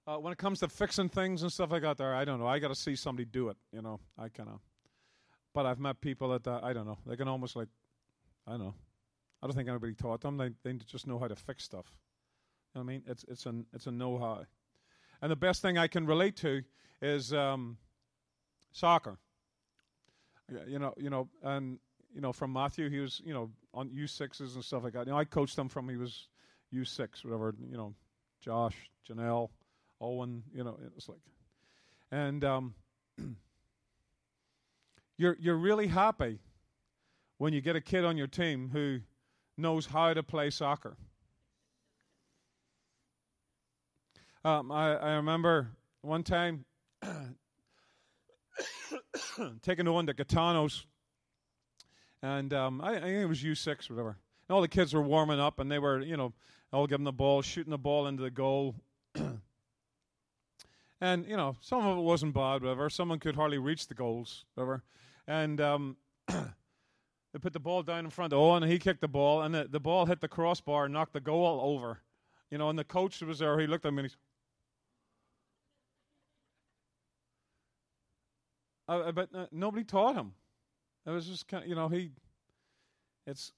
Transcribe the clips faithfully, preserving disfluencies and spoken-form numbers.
Uh, when it comes to fixing things and stuff like that, there, I don't know. I got to see somebody do it, you know. I kind of, but I've met people that uh, I don't know. They can almost like, I don't know. I don't think anybody taught them. They they just know how to fix stuff. You know what I mean? It's it's an it's a know-how. And the best thing I can relate to is um, soccer. You know, you know, and you know, from Matthew, he was, you know, on U sixes and stuff like that. You know, I coached him from he was U six, whatever. You know, Josh, Janelle, Owen. You know, it's like, and um, you're you're really happy when you get a kid on your team who knows how to play soccer. Um, I, I remember one time taking Owen to Gitanos, and um, I, I think it was U six or whatever. And all the kids were warming up, and they were, you know, all giving the ball, shooting the ball into the goal. And, you know, some of it wasn't bad, whatever. Someone could hardly reach the goals, whatever. And um, they put the ball down in front of Owen, and he kicked the ball, and the, the ball hit the crossbar and knocked the goal over. You know, and the coach was there. He looked at me and he said, Uh, but uh, nobody taught him. It was just kind of, you know, he, it's,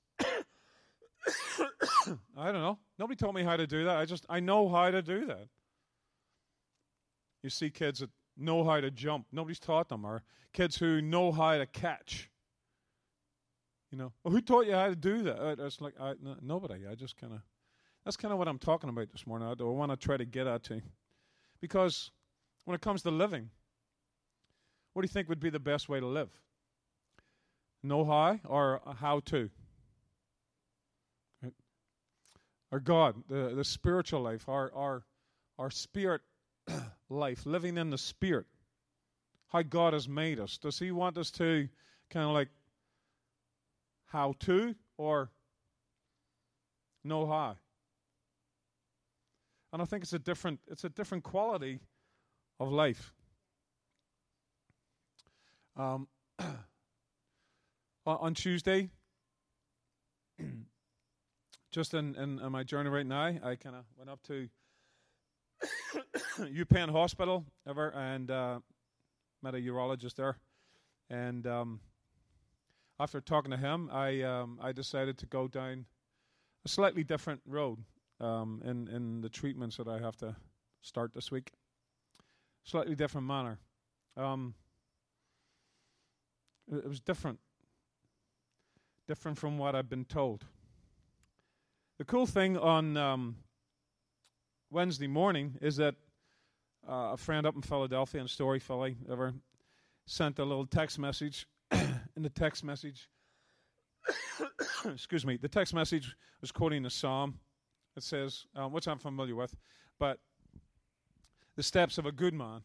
I don't know. Nobody taught me how to do that. I just, I know how to do that. You see kids that know how to jump. Nobody's taught them. Or kids who know how to catch. You know, well, who taught you how to do that? Uh, it's like, I, n- nobody. I just kind of, that's kind of what I'm talking about this morning. I, I want to try to get at to. Because when it comes to living, what do you think would be the best way to live? Know how or how to? Right? Or God, the, the spiritual life, our our our spirit life, living in the Spirit. How God has made us. Does He want us to kind of like how to or know how? And I think it's a different it's a different quality of life. Um, on Tuesday, just in, in, in my journey right now, I kind of went up to UPenn Hospital ever and uh, met a urologist there. And um, after talking to him, I um, I decided to go down a slightly different road um, in in the treatments that I have to start this week. Slightly different manner. Um, It was different. Different from what I've been told. The cool thing on um, Wednesday morning is that uh, a friend up in Philadelphia, in Story, Philly, ever sent a little text message. In the text message, excuse me, the text message was quoting a psalm. It says, um, which I'm familiar with, but the steps of a good man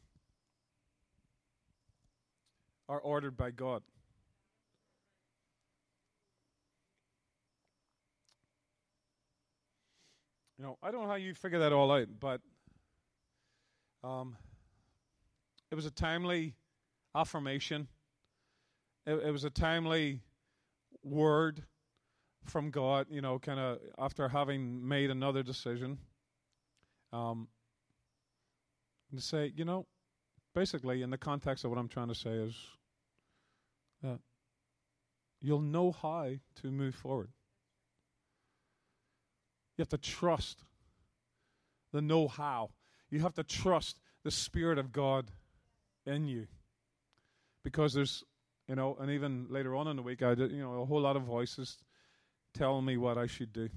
are ordered by God. You know, I don't know how you figure that all out, but um, it was a timely affirmation. It, it was a timely word from God, you know, kind of after having made another decision. Um, to say, you know, basically, in the context of what I'm trying to say is that you'll know how to move forward. You have to trust the know-how. You have to trust the Spirit of God in you. Because there's, you know, and even later on in the week, I did, you know, a whole lot of voices telling me what I should do.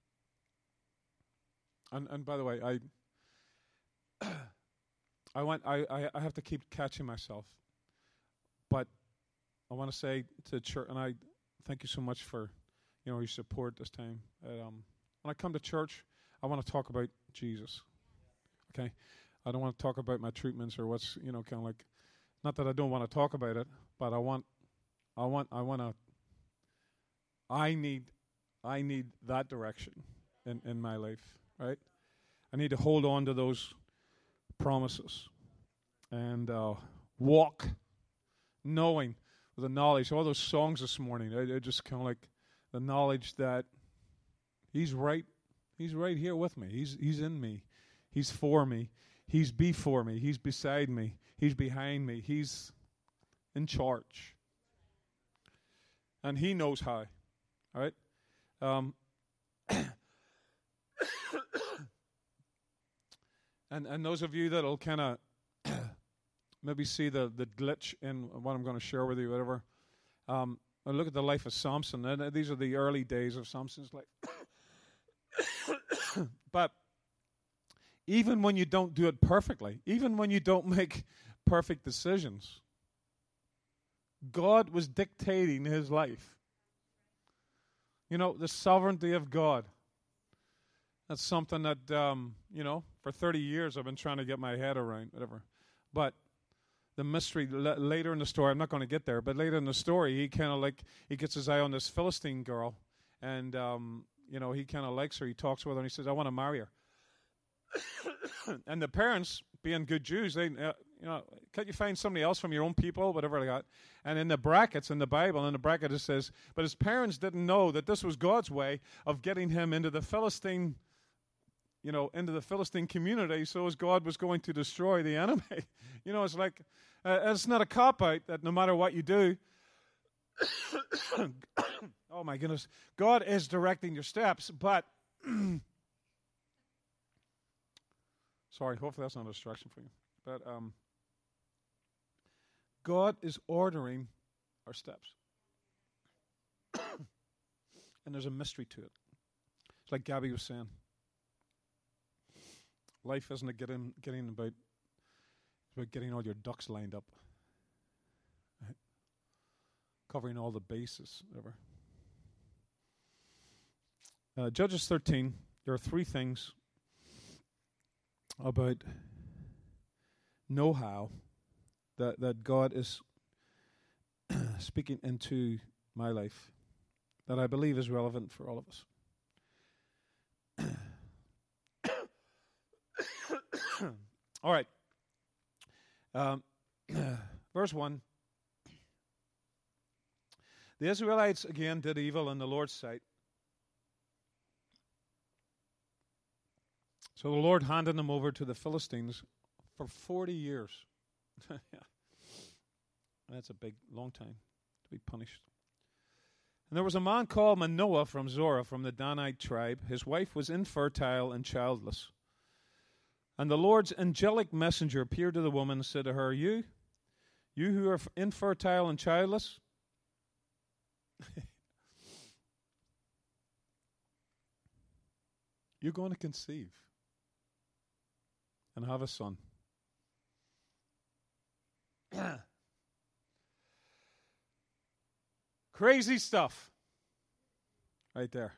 And and by the way, I I want I, I, I have to keep catching myself. But I want to say to the church, and I thank you so much for, you know, your support this time. Um, when I come to church, I want to talk about Jesus. Okay? I don't want to talk about my treatments or what's, you know, kind of like, not that I don't want to talk about it, but I want, I want, I want to, I need, I need that direction in, in my life, right? I need to hold on to those promises and uh, walk knowing with the knowledge. All those songs this morning, I, I just kind of like the knowledge that He's right, He's right here with me. He's He's in me. He's for me. He's before me. He's beside me. He's behind me. He's in charge. And he knows how. All right? Um, and, and those of you that will kind of maybe see the, the glitch in what I'm going to share with you, whatever, um, I look at the life of Samson. And these are the early days of Samson's life. But even when you don't do it perfectly, even when you don't make perfect decisions, God was dictating his life. You know, the sovereignty of God. That's something that, um, you know, for thirty years I've been trying to get my head around, whatever. But the mystery, l- later in the story, I'm not going to get there, but later in the story, he kind of like, he gets his eye on this Philistine girl, and, um, you know, he kind of likes her. He talks with her, and he says, I want to marry her. And the parents, being good Jews, they, uh, you know, can't you find somebody else from your own people, whatever they got? And in the brackets in the Bible, in the bracket it says, but his parents didn't know that this was God's way of getting him into the Philistine, you know, into the Philistine community, so as God was going to destroy the enemy. You know, it's like, uh, it's not a cop-out that no matter what you do, oh my goodness, God is directing your steps, but sorry, hopefully that's not a distraction for you. But um, God is ordering our steps. And there's a mystery to it. It's like Gabby was saying. Life isn't a getting, getting about, it's about getting all your ducks lined up. Right? Covering all the bases, whatever. Uh, Judges thirteen, there are three things about know-how that, that God is speaking into my life that I believe is relevant for all of us. All right. Um, verse one. The Israelites again did evil in the Lord's sight. So the Lord handed them over to the Philistines for forty years. Yeah. That's a big, long time to be punished. And there was a man called Manoah from Zorah, from the Danite tribe. His wife was infertile and childless. And the Lord's angelic messenger appeared to the woman and said to her, You, you who are infertile and childless, you're going to conceive and have a son. Crazy stuff right there.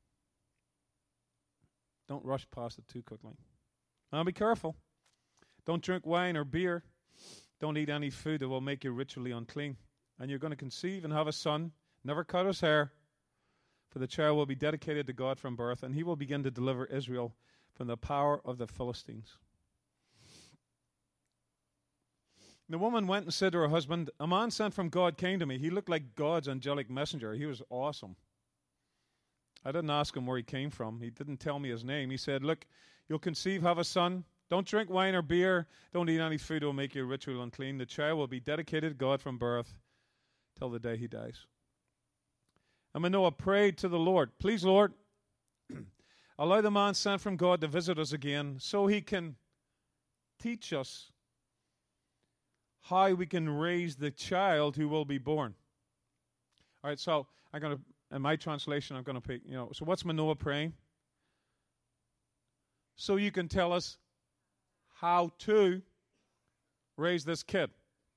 Don't rush past it too quickly. Now be careful. Don't drink wine or beer. Don't eat any food that will make you ritually unclean. And you're going to conceive and have a son. Never cut his hair. For the child will be dedicated to God from birth, and he will begin to deliver Israel from the power of the Philistines. The woman went and said to her husband, A man sent from God came to me. He looked like God's angelic messenger. He was awesome. I didn't ask him where he came from. He didn't tell me his name. He said, Look, you'll conceive, have a son. Don't drink wine or beer. Don't eat any food that will make you ritual unclean. The child will be dedicated to God from birth till the day he dies. And Manoah prayed to the Lord, Please, Lord, allow the man sent from God to visit us again so he can teach us how we can raise the child who will be born. All right, so I'm going to, in my translation, I'm going to pick, you know, so what's Manoah praying? So you can tell us how to raise this kid.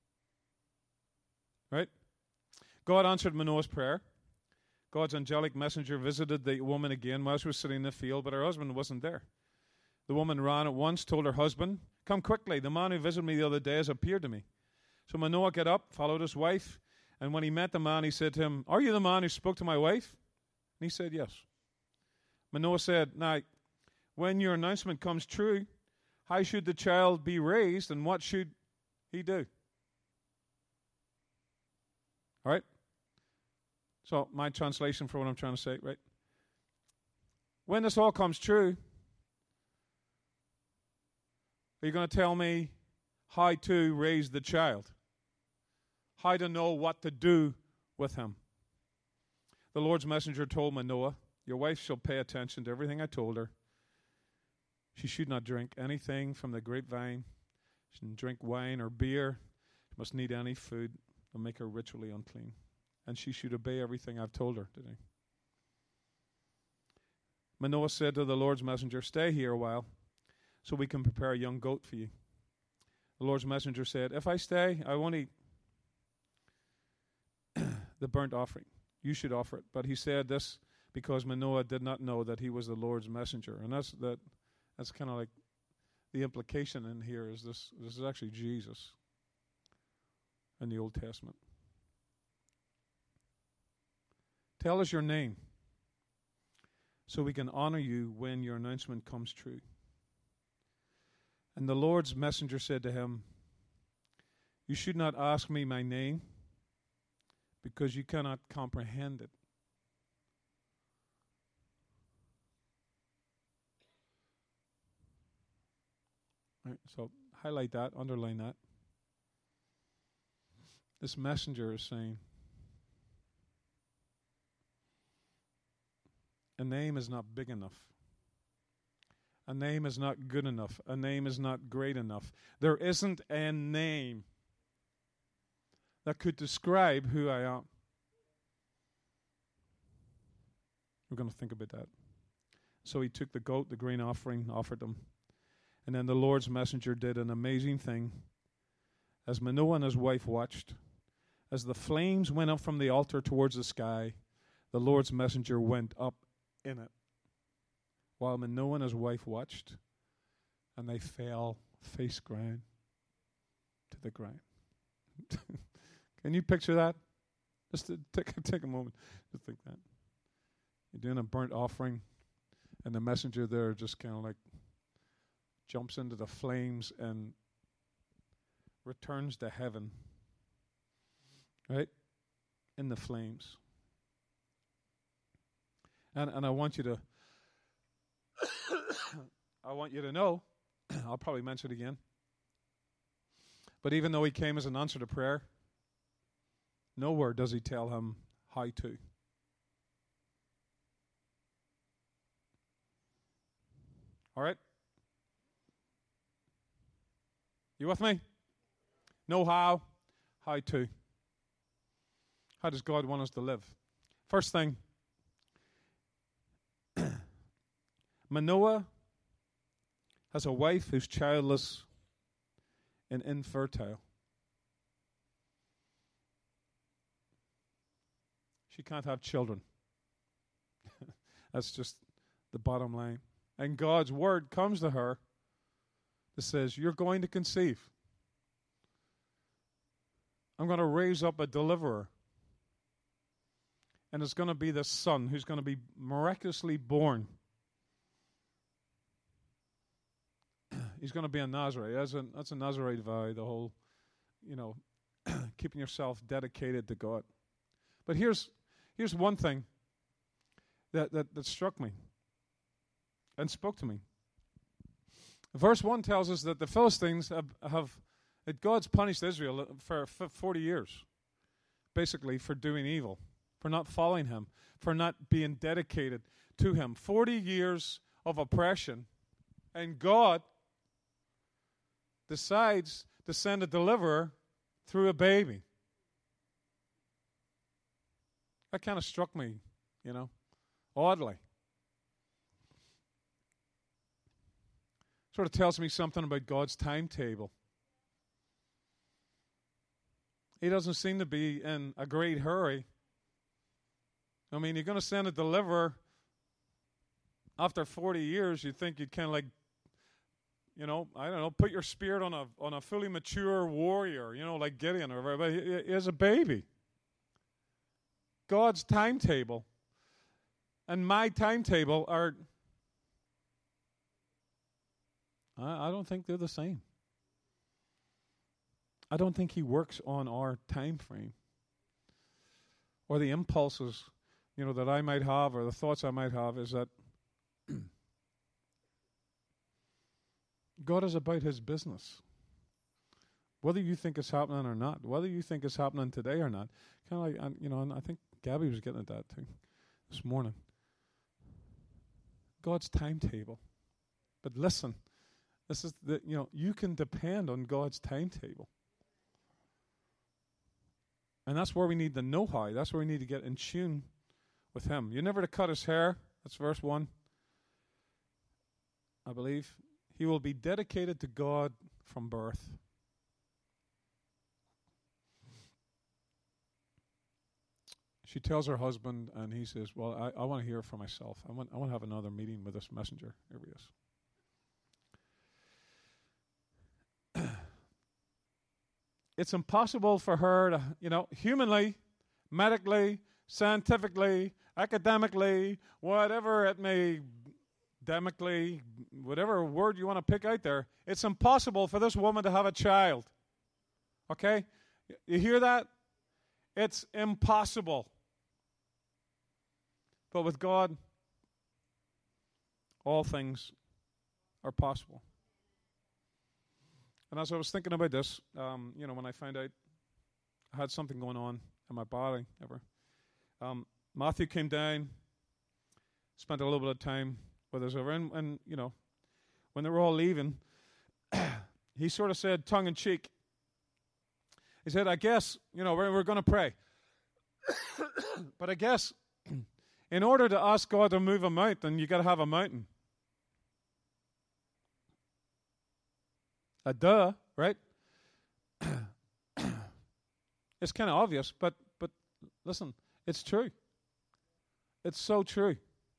Right? God answered Manoah's prayer. God's angelic messenger visited the woman again while she was sitting in the field, but her husband wasn't there. The woman ran at once, told her husband, Come quickly, the man who visited me the other day has appeared to me. So Manoah got up, followed his wife, and when he met the man, he said to him, Are you the man who spoke to my wife? And he said, Yes. Manoah said, Now, when your announcement comes true, how should the child be raised, and what should he do? All right? So, my translation for what I'm trying to say, right? When this all comes true, Are you going to tell me how to raise the child? How to know what to do with him? The Lord's messenger told Manoah, your wife shall pay attention to everything I told her. She should not drink anything from the grapevine. She shouldn't drink wine or beer. She must not eat any food that will make her ritually unclean. And she should obey everything I've told her today. Manoah said to the Lord's messenger, stay here a while so we can prepare a young goat for you. The Lord's messenger said, if I stay, I won't eat the burnt offering. You should offer it. But he said this because Manoah did not know that he was the Lord's messenger. And that's that. That's kind of like the implication in here is this, this is actually Jesus in the Old Testament. Tell us your name so we can honor you when your announcement comes true. And the Lord's messenger said to him, you should not ask me my name because you cannot comprehend it. Right, so highlight that, underline that. This messenger is saying, a name is not big enough. A name is not good enough. A name is not great enough. There isn't a name that could describe who I am. We're going to think about that. So he took the goat, the grain offering, offered them. And then the Lord's messenger did an amazing thing. As Manoah and his wife watched, as the flames went up from the altar towards the sky, the Lord's messenger went up in it. While Manoah and his wife watched, and they fell face ground to the ground. Can you picture that? Just to take, take a moment to think that. You're doing a burnt offering, and the messenger there just kind of like jumps into the flames and returns to heaven. Right? In the flames. And and I want you to I want you to know, I'll probably mention it again, but even though he came as an answer to prayer, nowhere does he tell him how to. All right? You with me? Know how, how to. How does God want us to live? First thing, Manoah has a wife who's childless and infertile. She can't have children. That's just the bottom line. And God's word comes to her that says, you're going to conceive. I'm going to raise up a deliverer. And it's going to be the son who's going to be miraculously born. He's going to be a Nazarite. That's a, that's a Nazarite vow, the whole, you know, keeping yourself dedicated to God. But here's here's one thing that, that, that struck me and spoke to me. Verse one tells us that the Philistines have, have that God's punished Israel for forty years, basically for doing evil, for not following him, for not being dedicated to him. forty years of oppression, and God decides to send a deliverer through a baby. That kind of struck me, you know, oddly. Sort of tells me something about God's timetable. He doesn't seem to be in a great hurry. I mean, you're going to send a deliverer after forty years, you'd think you'd kind of like, you know, I don't know, put your spirit on a on a fully mature warrior, you know, like Gideon or whatever. But he, he is a baby. God's timetable and my timetable are, I, I don't think they're the same. I don't think he works on our time frame or the impulses, you know, that I might have or the thoughts I might have is that God is about his business. Whether you think it's happening or not, whether you think it's happening today or not, kind of like, and, you know, and I think Gabby was getting at that too this morning. God's timetable. But listen, this is the, you know, you can depend on God's timetable. And that's where we need the know-how. That's where we need to get in tune with him. You're never to cut his hair. That's verse one. I believe. He will be dedicated to God from birth. She tells her husband, and he says, well, I, I want to hear it for myself. I want, I want to have another meeting with this messenger. Here he is. It's impossible for her to, you know, humanly, medically, scientifically, academically, whatever it may, demically, whatever word you want to pick out there, it's impossible for this woman to have a child. Okay? You hear that? It's impossible. But with God, all things are possible. And as I was thinking about this, um, you know, when I found out I had something going on in my body, ever, um, Matthew came down, spent a little bit of time with us over, and, and you know, when they were all leaving, he sort of said, tongue in cheek, he said, I guess, you know, we're, we're going to pray. But I guess in order to ask God to move a mountain, you got to have a mountain. A duh, right? It's kind of obvious, but but listen, it's true. It's so true.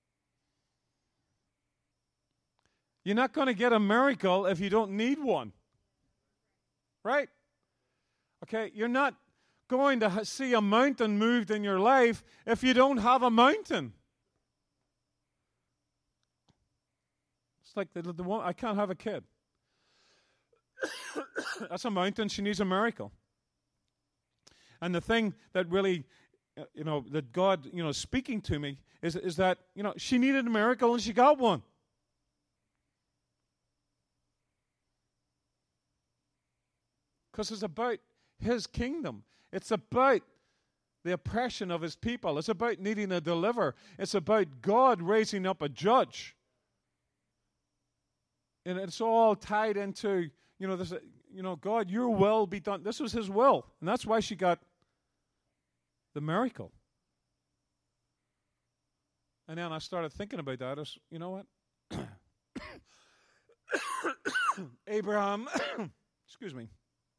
You're not going to get a miracle if you don't need one. Right? Okay, you're not going to ha- see a mountain moved in your life if you don't have a mountain. It's like the, the one, I can't have a kid. That's a mountain. She needs a miracle. And the thing that really, uh, you know, that God, you know, speaking to me is, is that, you know, she needed a miracle and she got one. Because it's about his kingdom. It's about the oppression of his people. It's about needing a deliverer. It's about God raising up a judge. And it's all tied into, you know, this, you know, God, your will be done. This was his will. And that's why she got the miracle. And then I started thinking about that as, you know what? Abraham, excuse me.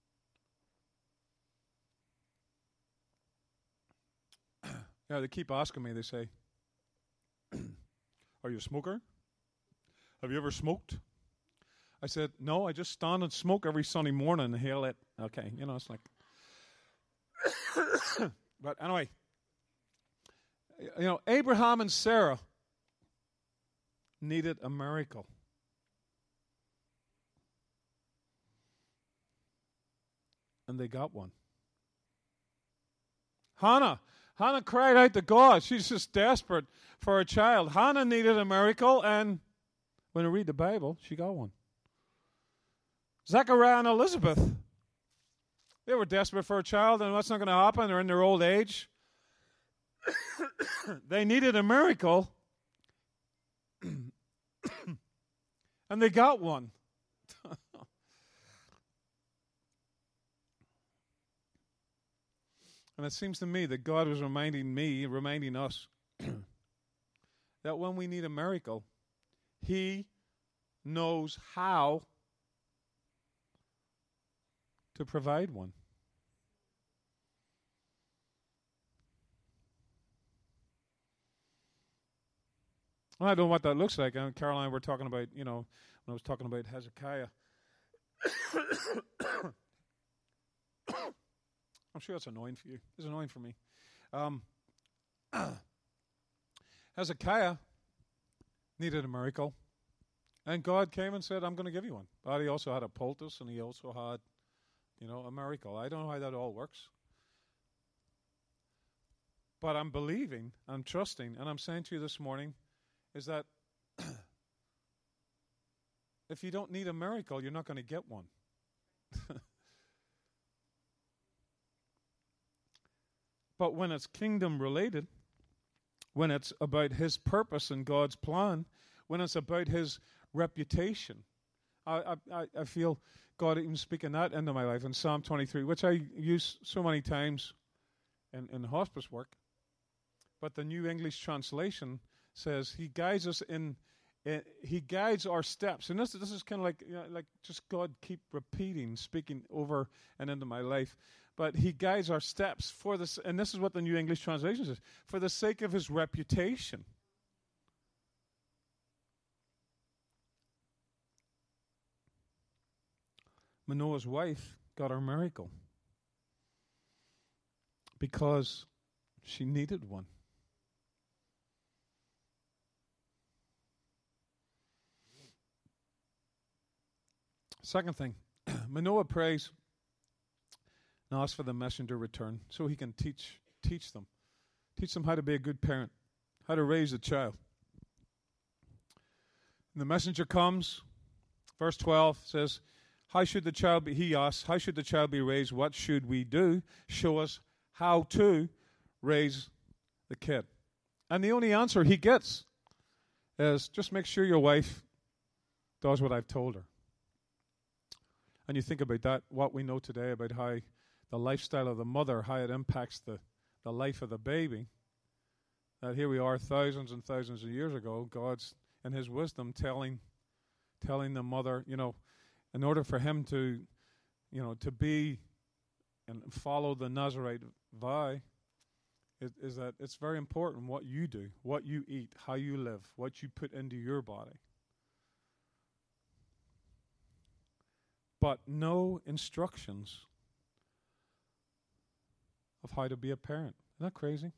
Yeah, they keep asking me, they say, are you a smoker? Have you ever smoked? I said, no, I just stand and smoke every Sunday morning and inhale it. Okay, you know, it's like. But anyway, you know, Abraham and Sarah needed a miracle. And they got one. Hannah. Hannah cried out to God. She's just desperate for a child. Hannah needed a miracle, and when you read the Bible, she got one. Zechariah and Elizabeth, they were desperate for a child, and what's not going to happen? They're in their old age. They needed a miracle, and they got one. And it seems to me that God was reminding me, reminding us, that when we need a miracle, he knows how to provide one. Well, I don't know what that looks like. And Caroline and I were talking about, you know, when I was talking about Hezekiah. I'm sure that's annoying for you. It's annoying for me. Um, Hezekiah needed a miracle. And God came and said, I'm going to give you one. But he also had a poultice, and he also had, you know, a miracle. I don't know how that all works. But I'm believing, I'm trusting, and I'm saying to you this morning, is that if you don't need a miracle, you're not going to get one. But when it's kingdom related, when it's about his purpose and God's plan, when it's about his reputation, I, I, I feel God even speaking that into my life in Psalm twenty-three, which I use so many times in, in hospice work. But the New English Translation says he guides us in, in he guides our steps. And this this is kind of like, you know, like just God keep repeating, speaking over and into my life. But he guides our steps for this, and this is what the New English Translation says, for the sake of his reputation. Manoah's wife got her miracle because she needed one. Second thing, Manoah prays and asks for the messenger to return so he can teach teach them. Teach them how to be a good parent, how to raise a child. And the messenger comes, verse twelve says, how should the child be, he asks, how should the child be raised? What should we do? Show us how to raise the kid. And the only answer he gets is, just make sure your wife does what I've told her. And you think about that, what we know today about how the lifestyle of the mother, how it impacts the, the life of the baby. That here we are thousands and thousands of years ago, God's in his wisdom telling telling the mother, you know, in order for him to, you know, to be and follow the Nazarite vow, is, is that it's very important what you do, what you eat, how you live, what you put into your body. But no instructions of how to be a parent. Isn't that crazy?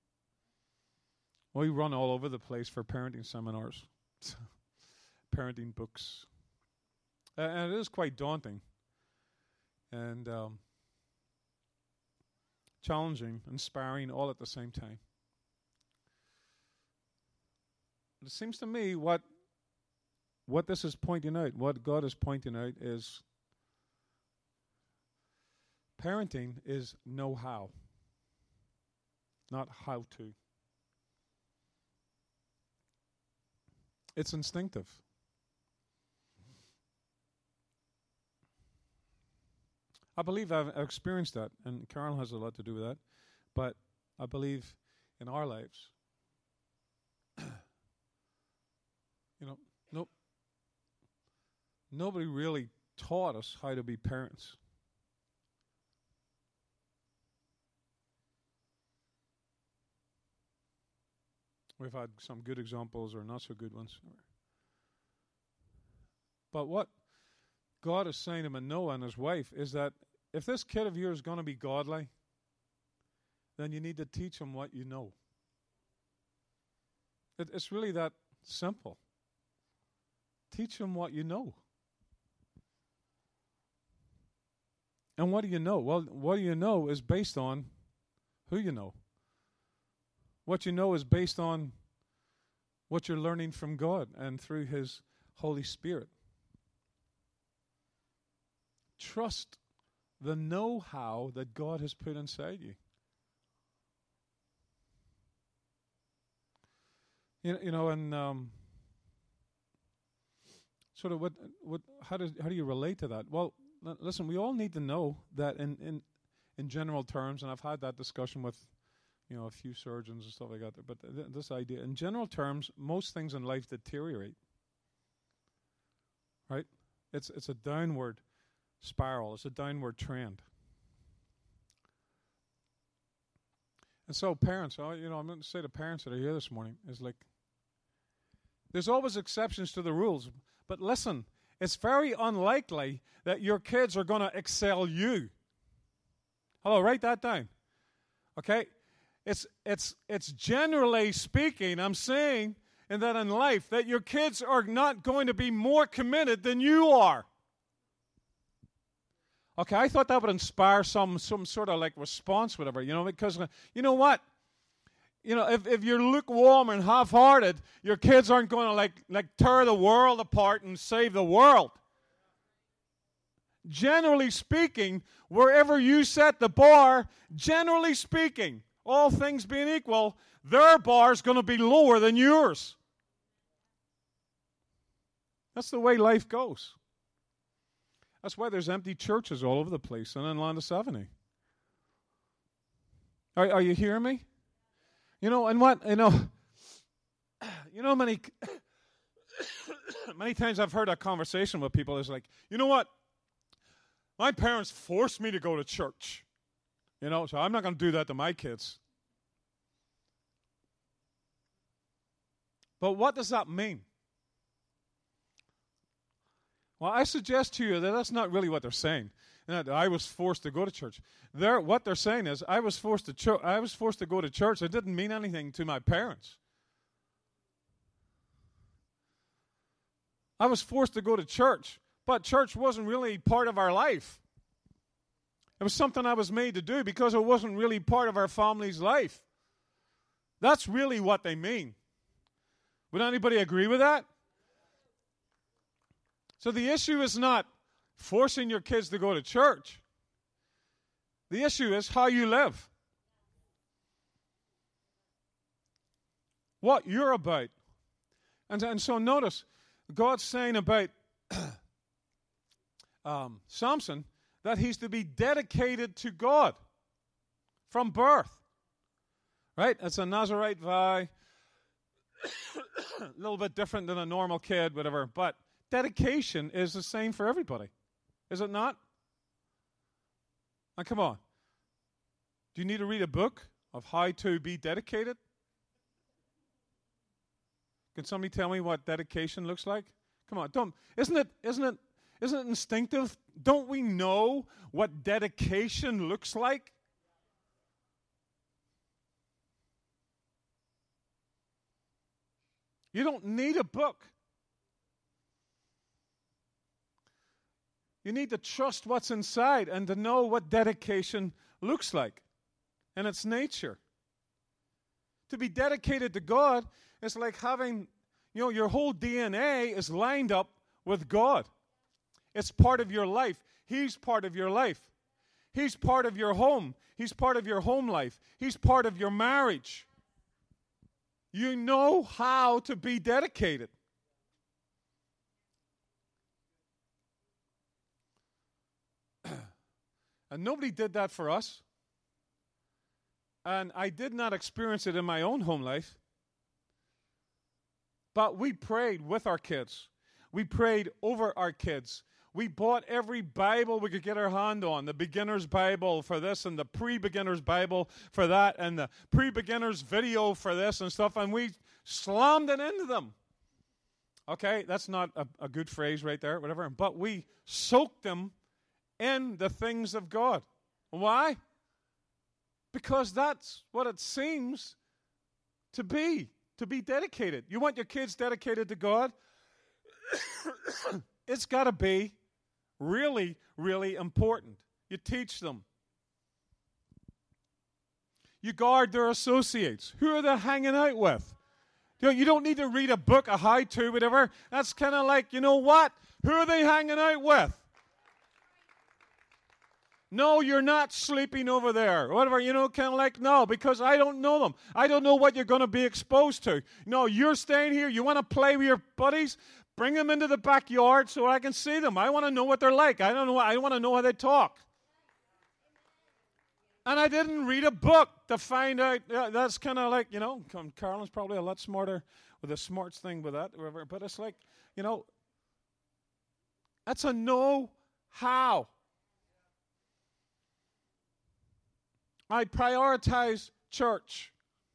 We run all over the place for parenting seminars, parenting books. And it is quite daunting and um, challenging, inspiring, all at the same time. It seems to me what what this is pointing out, what God is pointing out is parenting is know-how, not how to. It's instinctive. I believe I've experienced that, and Carol has a lot to do with that, but I believe in our lives, you know, no, nobody really taught us how to be parents. We've had some good examples or not so good ones. But what God is saying to Manoah and his wife is that if this kid of yours is going to be godly, then you need to teach him what you know. It, it's really that simple. Teach him what you know. And what do you know? Well, what do you know is based on who you know. What you know is based on what you're learning from God and through his Holy Spirit. Trust the know-how that God has put inside you. You, you know, and um, sort of what, what, how does, how do you relate to that? Well, l- listen, we all need to know that in, in, in general terms, and I've had that discussion with, you know, a few surgeons and stuff like that. But th- this idea, in general terms, most things in life deteriorate. Right? It's it's a downward spiral. It's a downward trend. And so, parents, oh, you know, I'm going to say to parents that are here this morning, is like, there's always exceptions to the rules. But listen, it's very unlikely that your kids are going to excel you. Hello, write that down. Okay? It's it's it's generally speaking, I'm saying, and that in life, that your kids are not going to be more committed than you are. Okay, I thought that would inspire some some sort of like response, whatever, you know, because uh, you know what? You know, if, if you're lukewarm and half-hearted, your kids aren't going to like, like tear the world apart and save the world. Generally speaking, wherever you set the bar, generally speaking, all things being equal, their bar is going to be lower than yours. That's the way life goes. That's why there's empty churches all over the place and in Landis Avenue. Are, are you hearing me? You know, and what, you know, you know, many, many times I've heard that conversation with people. It's like, you know what? My parents forced me to go to church. You know, so I'm not going to do that to my kids. But what does that mean? Well, I suggest to you that that's not really what they're saying. That I was forced to go to church. They're, what they're saying is, I was forced to cho- I was forced to go to church. It didn't mean anything to my parents. I was forced to go to church, but church wasn't really part of our life. It was something I was made to do because it wasn't really part of our family's life. That's really what they mean. Would anybody agree with that? So the issue is not forcing your kids to go to church. The issue is how you live. What you're about. And, and so notice, God's saying about um, Samson that he's to be dedicated to God from birth. Right? It's a Nazarite vow. A little bit different than a normal kid, whatever. But dedication is the same for everybody. Is it not? Now, come on. Do you need to read a book of how to be dedicated? Can somebody tell me what dedication looks like? Come on, don't. Isn't it? Isn't it? Isn't it instinctive? Don't we know what dedication looks like? You don't need a book. You need to trust what's inside and to know what dedication looks like and its nature. To be dedicated to God is like having, you know, your whole D N A is lined up with God. It's part of your life. He's part of your life. He's part of your home. He's part of your home life. He's part of your marriage. You know how to be dedicated. And nobody did that for us. And I did not experience it in my own home life. But we prayed with our kids. We prayed over our kids. We bought every Bible we could get our hand on. The beginner's Bible for this and the pre-beginner's Bible for that and the pre-beginner's video for this and stuff. And we slammed it into them. Okay, that's not a, a good phrase right there, whatever. But we soaked them in the things of God. Why? Because that's what it seems to be, to be dedicated. You want your kids dedicated to God? It's got to be really, really important. You teach them. You guard their associates. Who are they hanging out with? You know, you don't need to read a book, a how-to, whatever. That's kind of like, you know what? Who are they hanging out with? No, you're not sleeping over there. Whatever, you know, kind of like, no, because I don't know them. I don't know what you're going to be exposed to. No, you're staying here. You want to play with your buddies? Bring them into the backyard so I can see them. I want to know what they're like. I don't know. I want to know how they talk. And I didn't read a book to find out. Yeah, that's kind of like, you know, Carolyn's probably a lot smarter with the smarts thing with that. Whatever. But it's like, you know, that's a know-how. I prioritize church.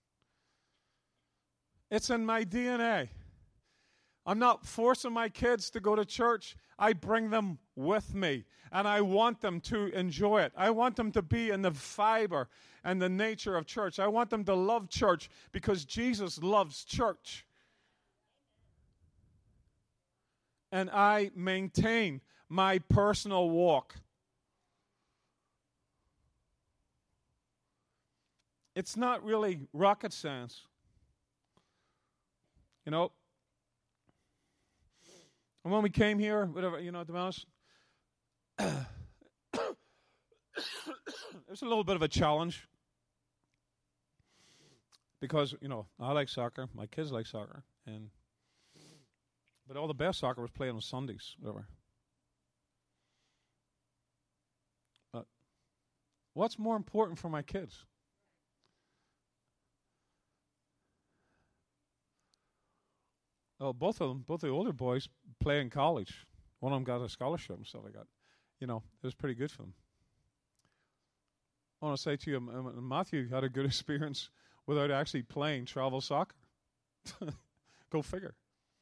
It's in my D N A. I'm not forcing my kids to go to church. I bring them with me, and I want them to enjoy it. I want them to be in the fiber and the nature of church. I want them to love church because Jesus loves church. And I maintain my personal walk. it's not really rocket science. You know, and when we came here, whatever, you know, to be honest, it was a little bit of a challenge because, you know, I like soccer, my kids like soccer, and but all the best soccer was played on Sundays, whatever. But what's more important for my kids? Well, both of them, both the older boys play in college. One of them got a scholarship and stuff like that. You know, it was pretty good for them. I want to say to you, um, Matthew had a good experience without actually playing travel soccer. Go figure.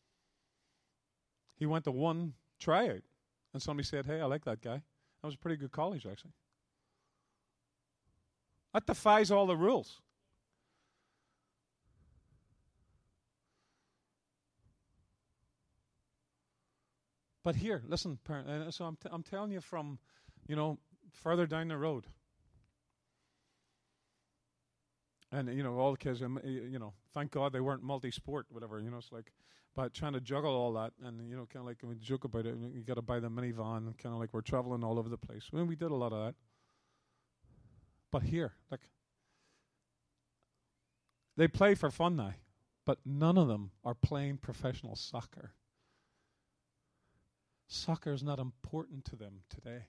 He went to one tryout, and somebody said, hey, I like that guy. That was a pretty good college, actually. That defies all the rules. But here, listen, parent, uh, so I'm, t- I'm telling you from, you know, further down the road. And, you know, all the kids, um, you know, thank God they weren't multi-sport, whatever, you know, it's like, but trying to juggle all that, and, you know, kind of like, we joke about it, you got to buy the minivan, and kind of like we're traveling all over the place. I mean, we did a lot of that. But here, like, they play for fun now, but none of them are playing professional soccer. Soccer is not important to them today.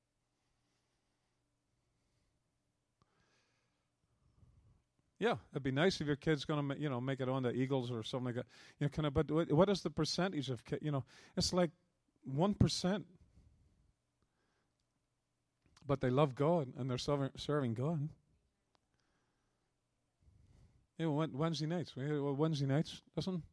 Yeah, it'd be nice if your kid's going to, you know, make it on the Eagles or something like that. You know, kind of. But what, what is the percentage of, ki- you know, it's like one percent. But they love God and they're serving, serving God. You know, Wednesday nights. Wednesday nights, listen.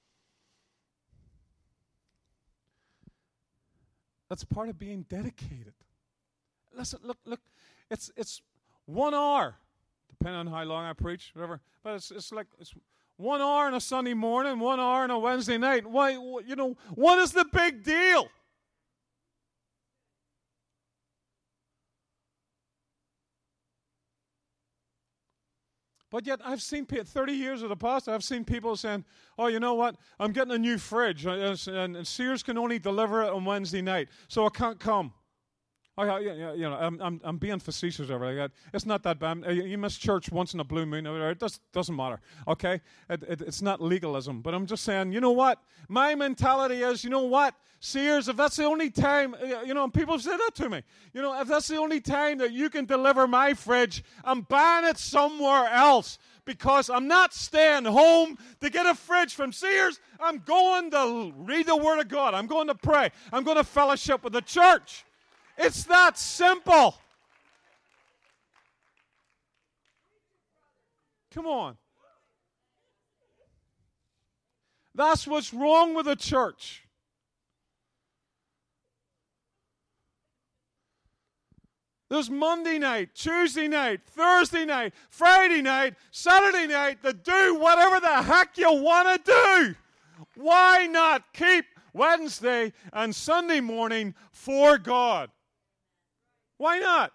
That's part of being dedicated. Listen, look, look. It's it's one hour, depending on how long I preach, whatever. But it's it's like it's one hour on a Sunday morning, one hour on a Wednesday night. Why, you know, what is the big deal? But yet I've seen, thirty years of the past, I've seen people saying, oh, you know what, I'm getting a new fridge, and Sears can only deliver it on Wednesday night, so I can't come. Oh, yeah, yeah, you know, I'm, I'm, I'm being facetious over like that. It's not that bad. You miss church once in a blue moon. It does, doesn't matter, okay? It, it, it's not legalism. But I'm just saying, you know what? My mentality is, you know what? Sears, if that's the only time, you know, and people say that to me. You know, if that's the only time that you can deliver my fridge, I'm buying it somewhere else. Because I'm not staying home to get a fridge from Sears. I'm going to read the Word of God. I'm going to pray. I'm going to fellowship with the church. It's that simple. Come on. That's what's wrong with the church. There's Monday night, Tuesday night, Thursday night, Friday night, Saturday night to do whatever the heck you want to do. Why not keep Wednesday and Sunday morning for God? Why not?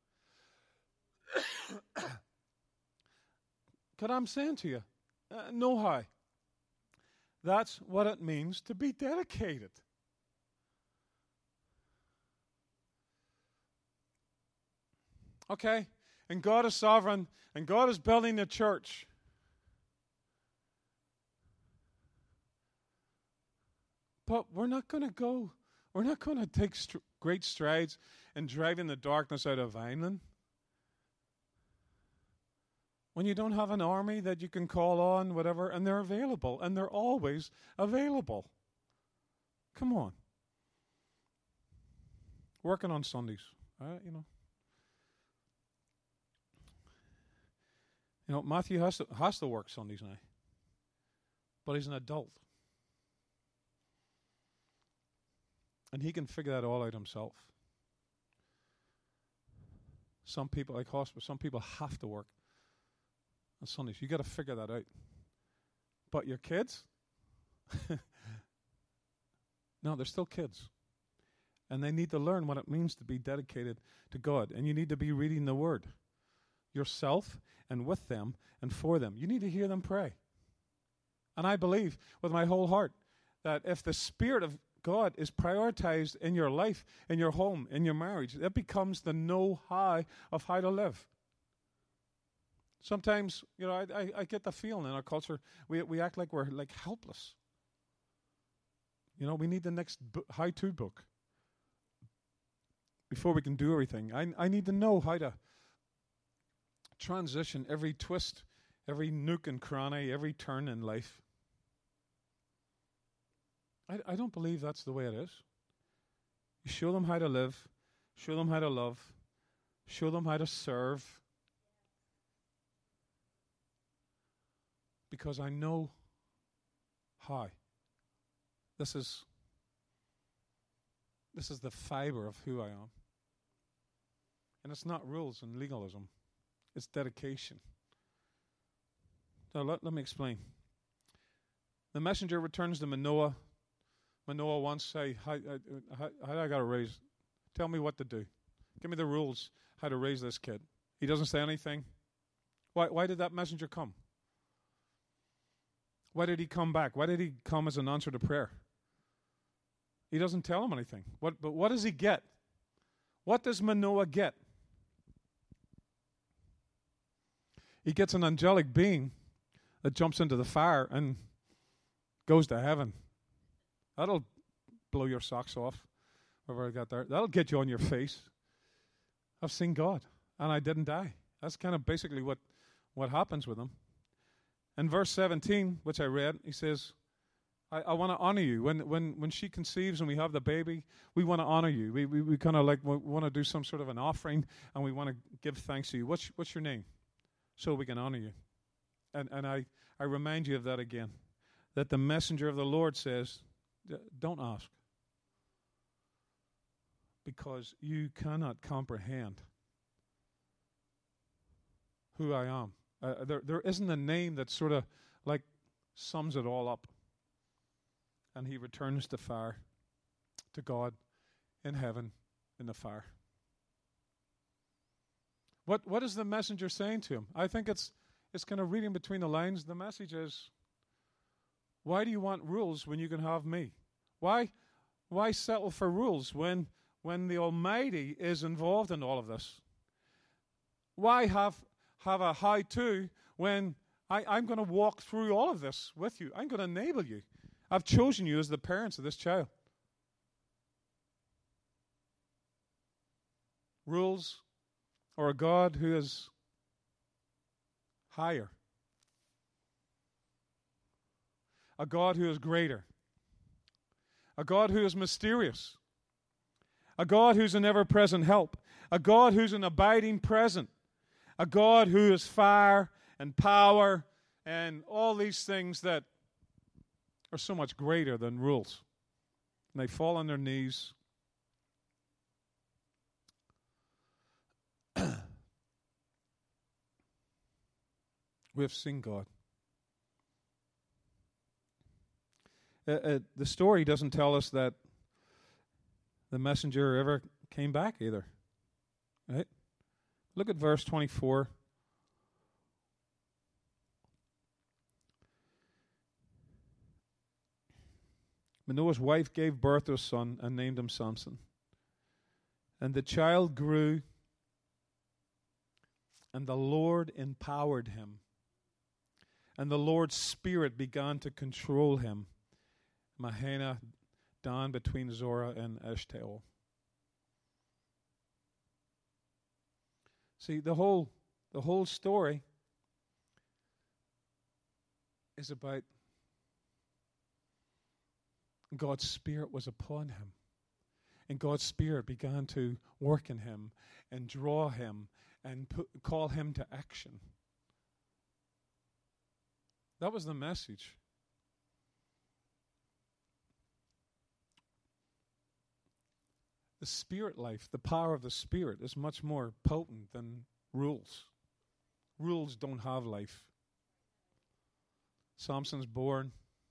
But I'm saying to you, uh, no how. That's what it means to be dedicated. Okay? And God is sovereign, and God is building the church. But we're not going to go, we're not going to take st- great strides in driving the darkness out of Vineland. When you don't have an army that you can call on, whatever, and they're available, and they're always available. Come on. Working on Sundays, uh, you know. You know, Matthew has to, has to work Sundays now. But he's an adult. And he can figure that all out himself. Some people, like hospital, some people have to work on Sundays. You got to figure that out. But your kids? No, they're still kids. And they need to learn what it means to be dedicated to God. And you need to be reading the Word. yourself and with them and for them. You need to hear them pray. And I believe with my whole heart that if the Spirit of God is prioritized in your life, in your home, in your marriage, that becomes the know-how of how to live. Sometimes, you know, I, I, I get the feeling in our culture, we we act like we're like helpless. You know, we need the next bu- how-to book before we can do everything. I I need to know how to transition every twist, every nook and cranny, every turn in life. I, I don't believe that's the way it is. You show them how to live, show them how to love, show them how to serve. Because I know how. This is this is the fiber of who I am. And it's not rules and legalism. It's dedication. So let, let me explain. The messenger returns to Manoah. Manoah wants to say, how, how, how do I got to raise? Tell me what to do. Give me the rules how to raise this kid. He doesn't say anything. Why, why did that messenger come? Why did he come back? Why did he come as an answer to prayer? He doesn't tell him anything. What, but what does he get? What does Manoah get? He gets an angelic being that jumps into the fire and goes to heaven. That'll blow your socks off, wherever I got there. That'll get you on your face. I've seen God, and I didn't die. That's kind of basically what, what happens with him. In verse seventeen, which I read, he says, I, I want to honor you. When when when she conceives and we have the baby, we want to honor you. We we, we kind of like want to do some sort of an offering, and we want to give thanks to you. What's what's your name? So we can honor you. And and I, I remind you of that again, that the messenger of the Lord says, don't ask, because you cannot comprehend who I am. Uh, there, there isn't a name that sort of like sums it all up. And he returns to fire, to God in heaven in the fire. What what is the messenger saying to him? I think it's it's kind of reading between the lines. The message is, why do you want rules when you can have me? Why why settle for rules when when the Almighty is involved in all of this? Why have have a how-to when I, I'm going to walk through all of this with you? I'm going to enable you. I've chosen you as the parents of this child. Rules or a God who is higher. A God who is greater. A God who is mysterious. A God who's an ever-present help. A God who's an abiding present. A God who is fire and power and all these things that are so much greater than rules. And they fall on their knees. We have seen God. Uh, uh, the story doesn't tell us that the messenger ever came back either. Right? Look at verse twenty-four. Manoah's wife gave birth to a son and named him Samson. And the child grew, and the Lord empowered him. And the Lord's Spirit began to control him. Mahana, Dan between Zorah and Eshtaol. See, the whole the whole story is about God's Spirit was upon him. And God's Spirit began to work in him and draw him and put, call him to action. That was the message. The Spirit life, the power of the Spirit is much more potent than rules. Rules don't have life. Samson's born,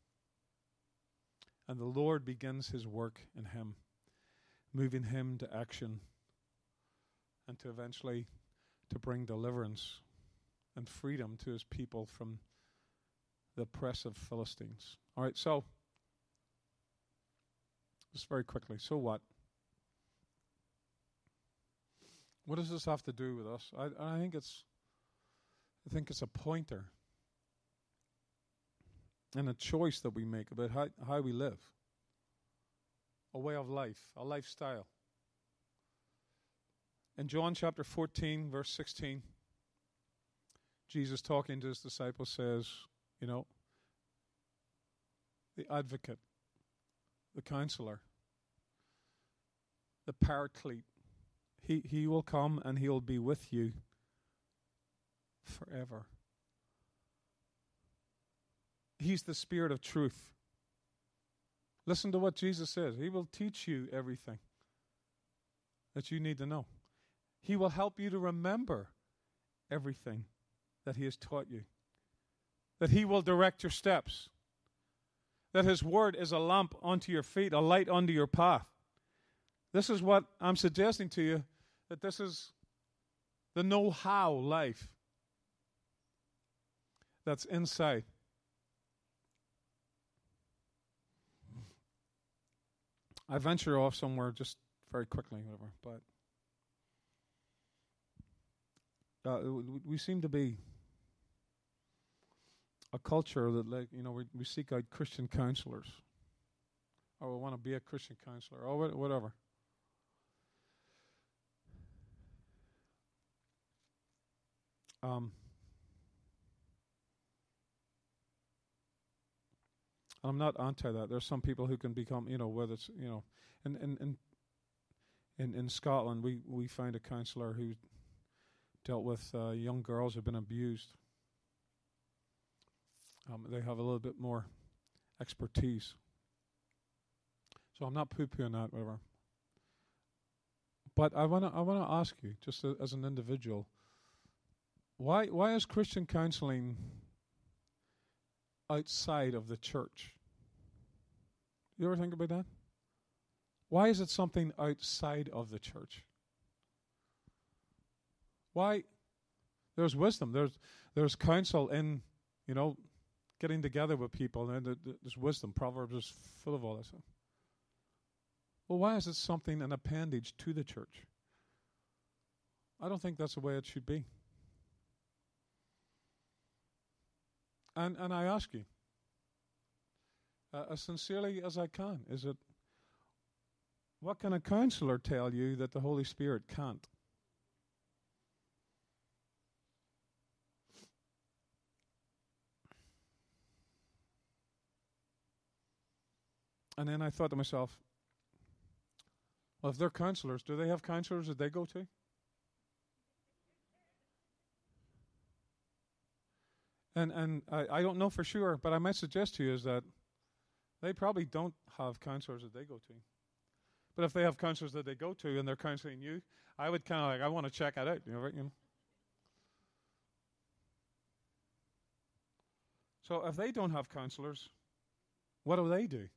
and the Lord begins his work in him, moving him to action and to eventually to bring deliverance and freedom to his people from the oppressive Philistines. All right, so, just very quickly, so what? What does this have to do with us? I, I think it's, I think it's a pointer and a choice that we make about how, how we live, a way of life, a lifestyle. In John chapter fourteen, verse sixteen, Jesus talking to his disciples says, you know, the advocate, the counselor, the paraclete, he, he will come and he will be with you forever. He's the Spirit of truth. Listen to what Jesus says. He will teach you everything that you need to know. He will help you to remember everything that he has taught you. That he will direct your steps. That his word is a lamp unto your feet, a light unto your path. This is what I'm suggesting to you, that this is the know-how life that's inside. I venture off somewhere just very quickly, whatever, but uh, we seem to be a culture that, like, you know, we, we seek out Christian counselors, or we want to be a Christian counselor, or whatever. Um, I'm not anti that. There's some people who can become, you know, whether it's, you know, in in in in, in Scotland, we we find a counsellor who dealt with uh, young girls who've been abused. Um, they have a little bit more expertise. So I'm not poo-pooing that, whatever. But I wanna I wanna ask you, just a, as an individual, why why is Christian counseling outside of the church? You ever think about that? Why is it something outside of the church? Why? There's wisdom. There's there's counsel in, you know, getting together with people, and there's wisdom. Proverbs is full of all that stuff. Well, why is it something, an appendage to the church? I don't think that's the way it should be. And and I ask you, uh, as sincerely as I can, is it, what can a counselor tell you that the Holy Spirit can't? And then I thought to myself, well, if they're counselors, do they have counselors that they go to? And and I, I don't know for sure, but I might suggest to you is that they probably don't have counselors that they go to. But if they have counselors that they go to and they're counseling you, I would kind of like, I want to check it out. You know, right? You know? So if they don't have counselors, what do they do?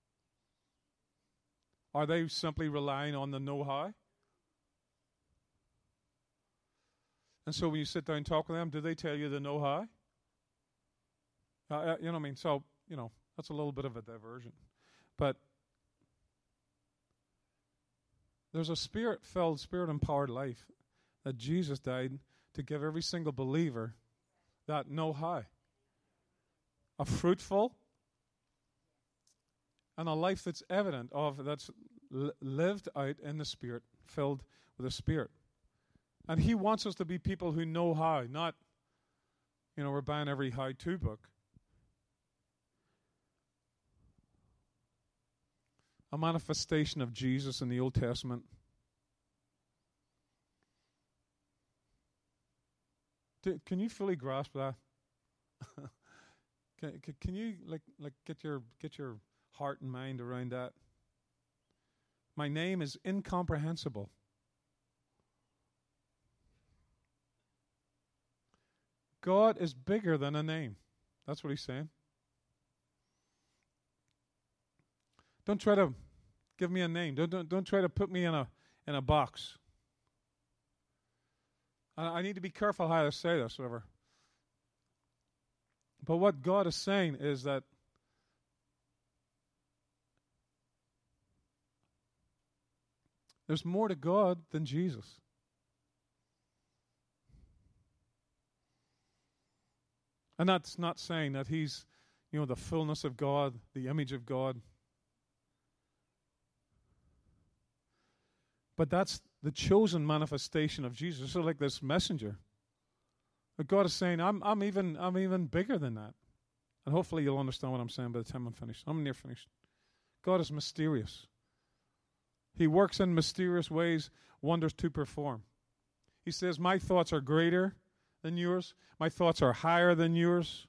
Are they simply relying on the know-how? And so when you sit down and talk with them, do they tell you the know-how? Uh, you know what I mean? So, you know, that's a little bit of a diversion. But there's a spirit-filled, spirit-empowered life that Jesus died to give every single believer that know-how. A fruitful and a life that's evident of, that's li- lived out in the Spirit, filled with the Spirit. And he wants us to be people who know how, not, you know, we're buying every how-to book. A manifestation of Jesus in the Old Testament. Do, can you fully grasp that? can, can, can you like like get your get your heart and mind around that? My name is incomprehensible. God is bigger than a name. That's what he's saying. Don't try to give me a name. Don't, don't don't try to put me in a in a box. I, I need to be careful how I say this, whatever. But what God is saying is that there's more to God than Jesus. And that's not saying that he's, you know, the fullness of God, the image of God. But that's the chosen manifestation of Jesus. So like this messenger. But God is saying, I'm I'm even I'm even bigger than that. And hopefully you'll understand what I'm saying by the time I'm finished. I'm near finished. God is mysterious. He works in mysterious ways, wonders to perform. He says, my thoughts are greater than yours. My thoughts are higher than yours.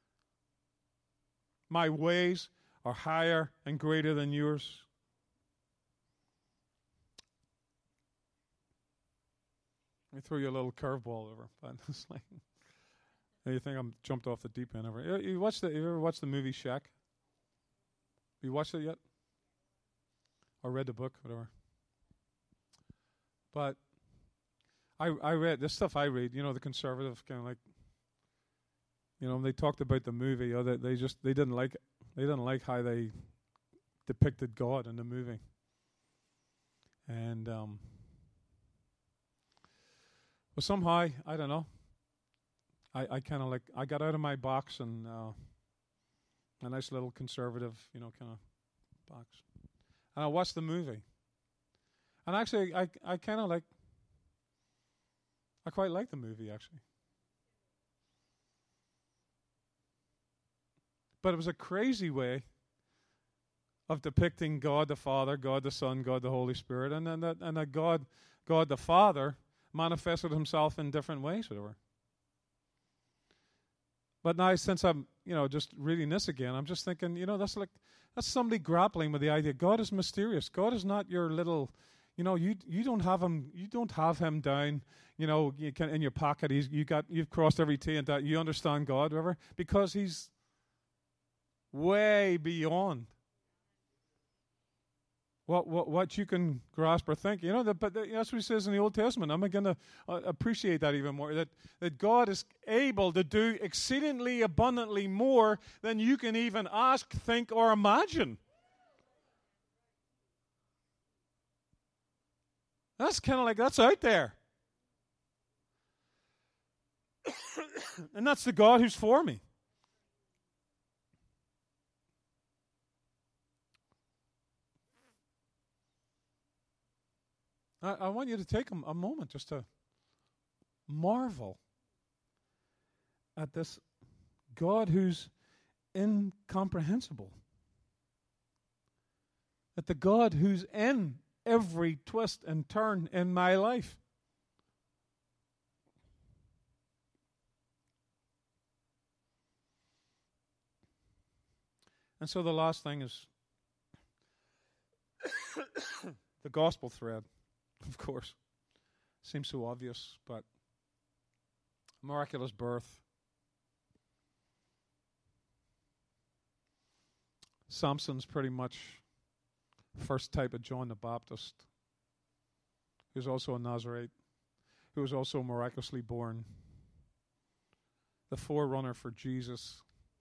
My ways are higher and greater than yours. Let me throw you a little curveball over. But it's like, you think I'm jumped off the deep end over. You, you watch the? You ever watched the movie Shaq? Have you watched it yet? Or read the book, whatever. But I I read this stuff. I read, you know, the conservative kind of like, you know, they talked about the movie. Oh, they they just they didn't like it. They didn't like how they depicted God in the movie. And um, well, somehow I don't know. I I kind of like I got out of my box and uh, a nice little conservative, you know, kind of box. And I watched the movie. And actually, I I kind of like, I quite like the movie, actually. But it was a crazy way of depicting God the Father, God the Son, God the Holy Spirit, and then that, and that God, God the Father manifested himself in different ways, whatever. But now, since I'm, you know, just reading this again, I'm just thinking, you know, that's like, that's somebody grappling with the idea God is mysterious. God is not your little, you know, you you don't have him, you don't have him down, you know, you can, in your pocket. He's you got you've crossed every T and that you understand God, whatever, because he's way beyond what what what you can grasp or think. You know, that, but that's what he says in the Old Testament. I'm going to uh, appreciate that even more. That that God is able to do exceedingly abundantly more than you can even ask, think, or imagine. That's kind of like, that's out there. And that's the God who's for me. I, I want you to take a, a moment just to marvel at this God who's incomprehensible. At the God who's in every twist and turn in my life. And so the last thing is the gospel thread, of course. Seems so obvious, but miraculous birth. Samson's pretty much first type of John the Baptist, who's also a Nazarite, who was also miraculously born. The forerunner for Jesus,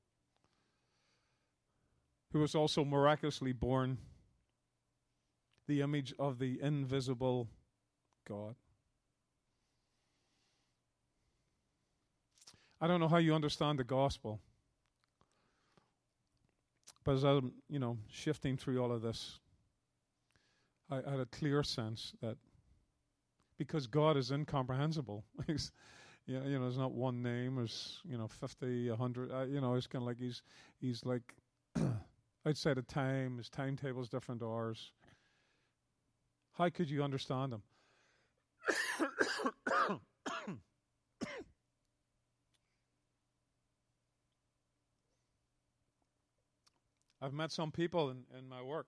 who was also miraculously born, the image of the invisible God. I don't know how you understand the gospel, but as I'm, you know, shifting through all of this, I had a clear sense that because God is incomprehensible, he's, you know, you know, there's not one name, there's, you know, fifty, a hundred, uh, you know, it's kind of like he's, he's like outside of time, his timetable is different to ours. How could you understand him? I've met some people in, in my work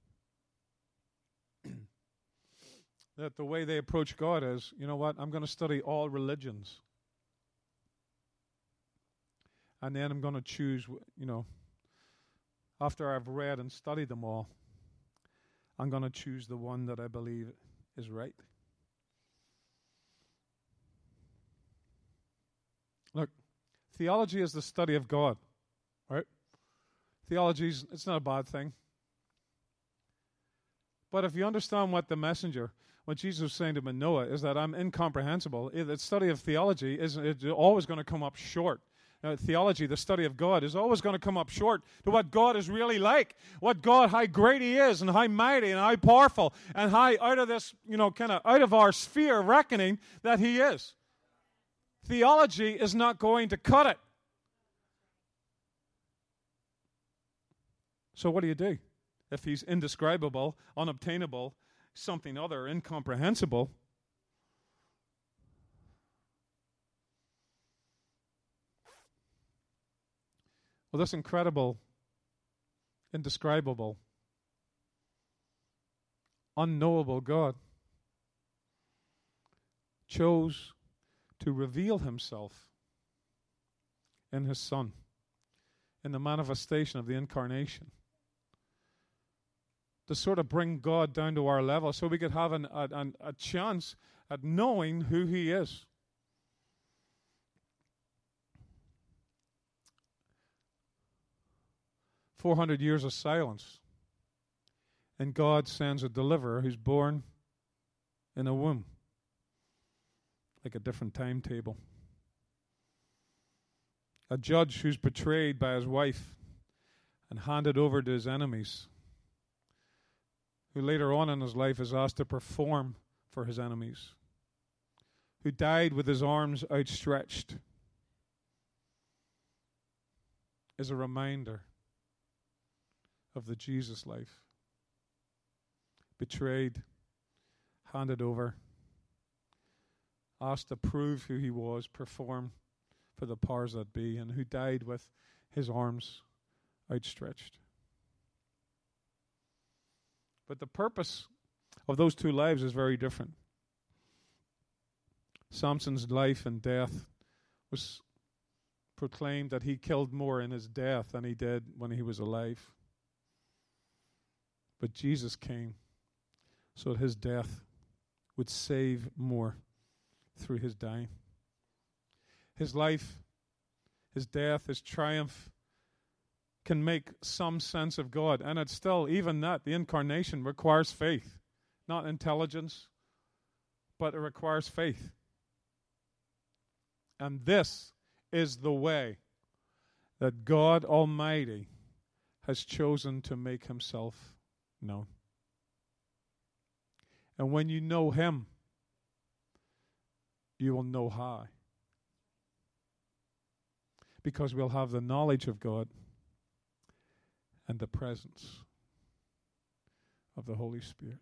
that the way they approach God is, you know what, I'm going to study all religions. And then I'm going to choose, you know, after I've read and studied them all, I'm going to choose the one that I believe is right. Look, theology is the study of God, right? Theology is, it's not a bad thing. But if you understand what the messenger, what Jesus was saying to Manoah, is that I'm incomprehensible, the study of theology is it's always going to come up short. Uh, theology, the study of God, is always going to come up short to what God is really like, what God, how great He is, and how mighty and how powerful, and how out of this, you know, kind of out of our sphere of reckoning that He is. Theology is not going to cut it. So what do you do? If He's indescribable, unobtainable, something other, incomprehensible, well, this incredible, indescribable, unknowable God chose to reveal Himself in His Son, in the manifestation of the incarnation, to sort of bring God down to our level so we could have an, a, a chance at knowing who He is. four hundred years of silence. And God sends a deliverer who's born in a womb, like a different timetable. A judge who's betrayed by his wife and handed over to his enemies, who later on in his life is asked to perform for his enemies, who died with his arms outstretched, is a reminder of the Jesus life. Betrayed, handed over, asked to prove who He was, perform for the powers that be, and who died with his arms outstretched. But the purpose of those two lives is very different. Samson's life and death was proclaimed that he killed more in his death than he did when he was alive. But Jesus came so that his death would save more through his dying. His life, his death, his triumph can make some sense of God. And it's still, even that, the incarnation requires faith. Not intelligence, but it requires faith. And this is the way that God Almighty has chosen to make Himself known. And when you know Him, you will know how. Because we'll have the knowledge of God and the presence of the Holy Spirit.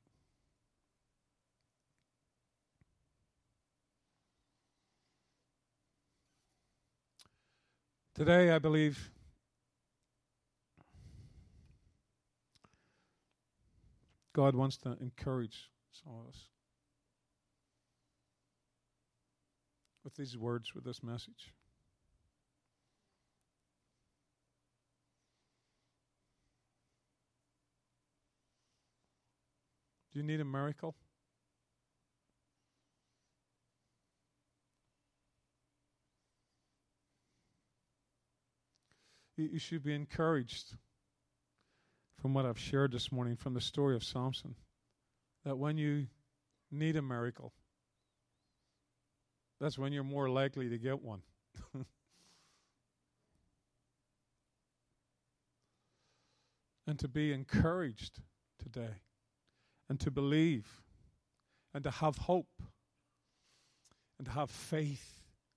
Today, I believe God wants to encourage some of us with these words, with this message. Do you need a miracle? You, you should be encouraged from what I've shared this morning from the story of Samson, that when you need a miracle, that's when you're more likely to get one. And to be encouraged today, and to believe, and to have hope, and to have faith.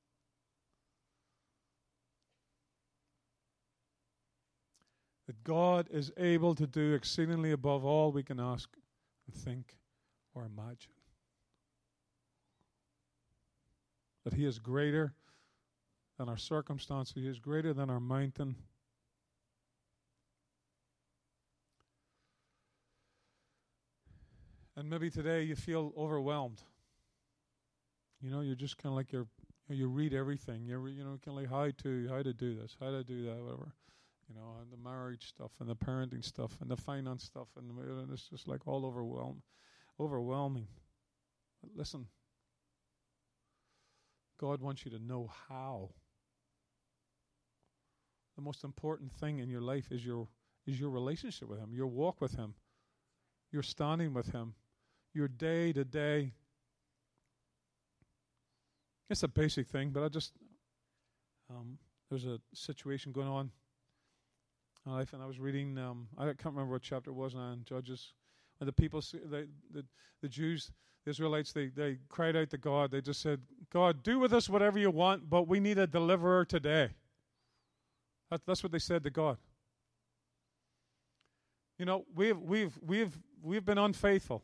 That God is able to do exceedingly above all we can ask and think or imagine. That He is greater than our circumstances. He is greater than our mountain. And maybe today you feel overwhelmed. You know, you're just kind of like you're, you read everything. You you know, kind of like how to how to do this, how to do that, whatever. You know, and the marriage stuff, and the parenting stuff, and the finance stuff, and, and it's just like all overwhelm, overwhelming. But listen, God wants you to know how the most important thing in your life is your is your relationship with Him, your walk with Him, your standing with Him, your day to day. It's a basic thing, but I just um, there's a situation going on in life, and I was reading. Um, I can't remember what chapter it was now in Judges. When the people, they, the the Jews, the Israelites, they they cried out to God. They just said, "God, do with us whatever you want, but we need a deliverer today." That, that's what they said to God. You know, we've we've we've we've been unfaithful.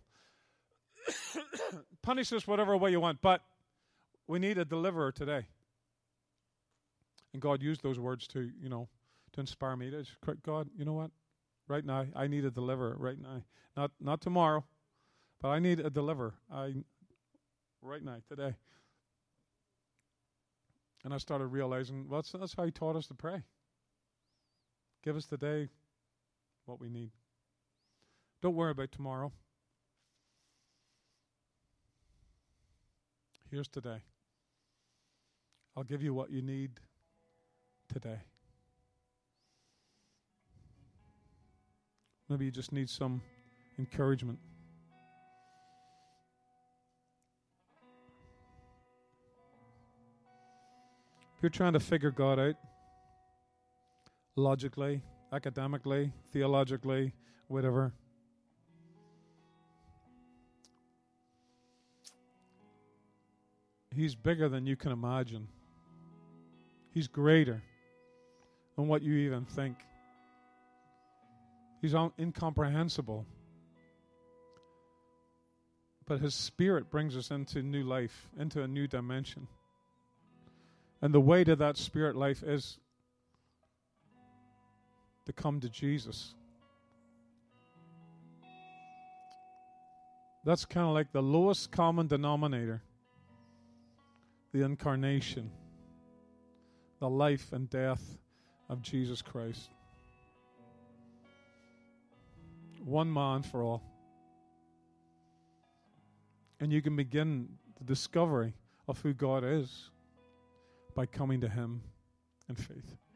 Punish us whatever way you want, but we need a deliverer today. And God used those words to, you know, to inspire me. To God, you know what? Right now, I need a deliverer. Right now, not not tomorrow, but I need a deliverer. I right now, today. And I started realizing, well, that's, that's how He taught us to pray. Give us today what we need. Don't worry about tomorrow. Here's today. I'll give you what you need today. Maybe you just need some encouragement. If you're trying to figure God out logically, academically, theologically, whatever, He's bigger than you can imagine. He's greater than what you even think. He's un- incomprehensible. But His Spirit brings us into new life, into a new dimension. And the way to that Spirit life is to come to Jesus. That's kind of like the lowest common denominator. The incarnation, the life and death of Jesus Christ. One man for all. And you can begin the discovery of who God is by coming to Him in faith.